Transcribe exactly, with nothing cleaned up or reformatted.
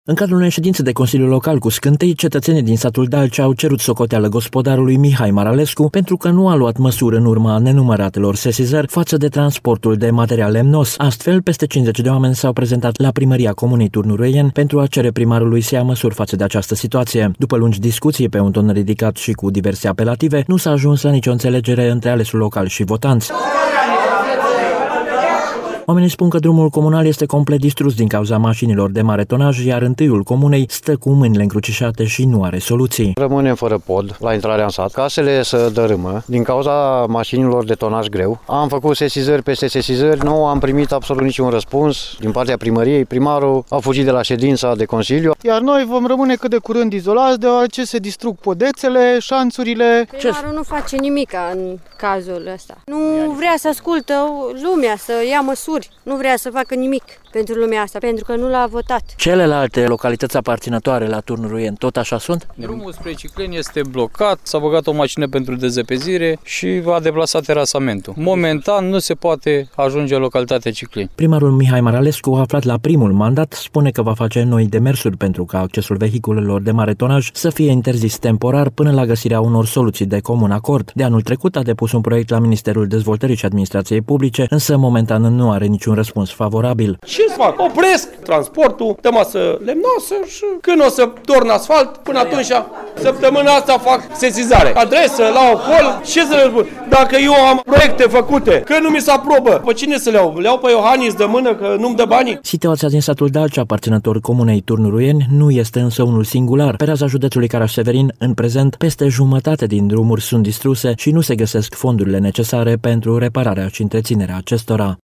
În cadrul unei ședințe de Consiliu Local cu Scântei, cetățenii din satul Dalcea au cerut socoteală gospodarului Mihai Maralescu pentru că nu a luat măsură în urma nenumăratelor sesizări față de transportul de material lemnos. Astfel, peste cincizeci de oameni s-au prezentat la primăria comunei Turnuruieni pentru a cere primarului să ia măsuri față de această situație. După lungi discuții pe un ton ridicat și cu diverse apelative, nu s-a ajuns la nicio înțelegere între alesul local și votanți. Oamenii spun că drumul comunal este complet distrus din cauza mașinilor de mare tonaj, iar întâiul comunei stă cu mâinile încrucișate și nu are soluții. Rămânem fără pod la intrarea în sat, casele se dărâmă din cauza mașinilor de tonaj greu. Am făcut sesizări peste sesizări, nu am primit absolut niciun răspuns din partea primăriei. Primarul a fugit de la ședința de Consiliu. Iar noi vom rămâne cât de curând izolați, deoarece se distrug podețele, șanțurile. Primarul nu face nimic în cazul ăsta. Nu vrea să ascultă lumea, să ia măsuri. Nu vrea să facă nimic pentru lumea asta, pentru că nu l-a votat. Celelalte localități aparținătoare la Turnuruieni tot așa sunt? Drumul spre Cicleni este blocat, s-a băgat o mașină pentru dezăpezire și a deplasat terasamentul. Momentan nu se poate ajunge în localitatea Cicleni. Primarul Mihai Maralescu, aflat la primul mandat, spune că va face noi demersuri pentru ca accesul vehiculelor de mare tonaj să fie interzis temporar până la găsirea unor soluții de comun acord. De anul trecut a depus un proiect la Ministerul Dezvoltării și Administrației Publice, însă momentan nu are niciun răspuns favorabil. Ce să fac? Opresc transportul, dă masă lemnoasă și când o să torn asfalt, până atunci, săptămâna asta fac sesizare. Adresă, la ocol, ce să le spun? Dacă eu am proiecte făcute, că nu mi se aprobă, pe cine să le iau? Le iau pe Iohannis de mână că nu-mi dă banii? Situația din satul Dalcea, aparținător comunei Turnuruieni, nu este însă unul singular. Pe raza județului Caraș-Severin, în prezent, peste jumătate din drumuri sunt distruse și nu se găsesc fondurile necesare pentru repararea și întreținerea acestora.